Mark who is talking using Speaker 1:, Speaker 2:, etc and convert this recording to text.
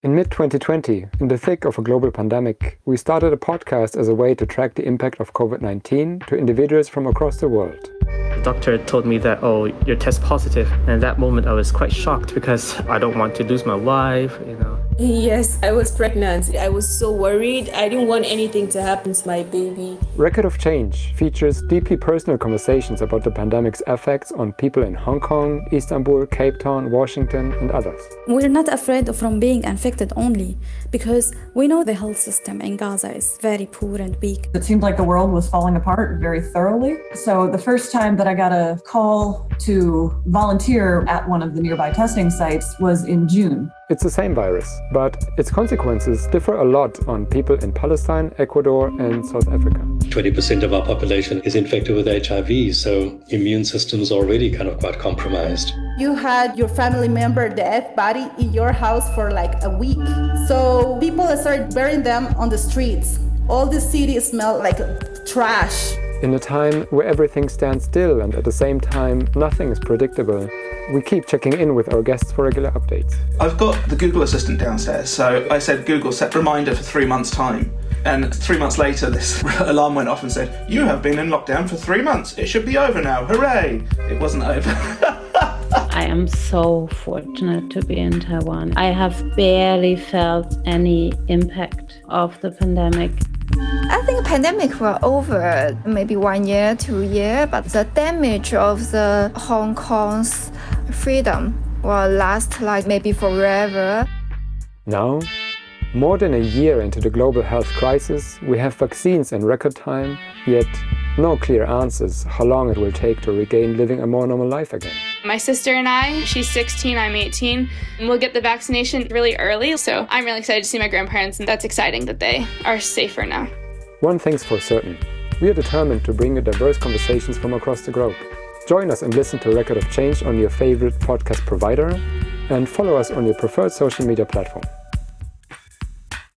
Speaker 1: In mid-2020, in the thick of a global pandemic, we started a podcast as a way to track the impact of COVID-19 to individuals from across the world.
Speaker 2: The doctor told me that, you're test positive. And at that moment, I was quite shocked because I don't want to lose my wife,
Speaker 3: Yes, I was pregnant. I was so worried. I didn't want anything to happen to my baby.
Speaker 1: Record of Change features deeply personal conversations about the pandemic's effects on people in Hong Kong, Istanbul, Cape Town, Washington, and others.
Speaker 4: We're not afraid from being infected only because we know the health system in Gaza is very poor and weak.
Speaker 5: It seemed like the world was falling apart very thoroughly. So the first time that I got a call to volunteer at one of the nearby testing sites was in June.
Speaker 1: It's the same virus, but its consequences differ a lot on people in Palestine, Ecuador, and South Africa.
Speaker 6: 20% of our population is infected with HIV, so immune system's already kind of quite compromised.
Speaker 7: You had your family member dead body in your house for like a week. So people started burying them on the streets. All the city smelled like trash.
Speaker 1: In a time where everything stands still and at the same time nothing is predictable, we keep checking in with our guests for regular updates.
Speaker 8: I've got the Google Assistant downstairs, so I said, Google, set reminder for 3 months' time. And 3 months later, this alarm went off and said, you have been in lockdown for 3 months. It should be over now. Hooray! It wasn't over.
Speaker 9: I am so fortunate to be in Taiwan. I have barely felt any impact of the pandemic.
Speaker 10: I think the pandemic will over maybe 1 year, 2 years, but the damage of the Hong Kong's freedom will last like maybe forever.
Speaker 1: Now, more than a year into the global health crisis, we have vaccines in record time, yet no clear answers how long it will take to regain living a more normal life again.
Speaker 11: My sister and I, she's 16, I'm 18, and we'll get the vaccination really early, so I'm really excited to see my grandparents, and that's exciting that they are safer now.
Speaker 1: One thing's for certain, we are determined to bring you diverse conversations from across the globe. Join us and listen to Record of Change on your favorite podcast provider, and follow us on your preferred social media platform.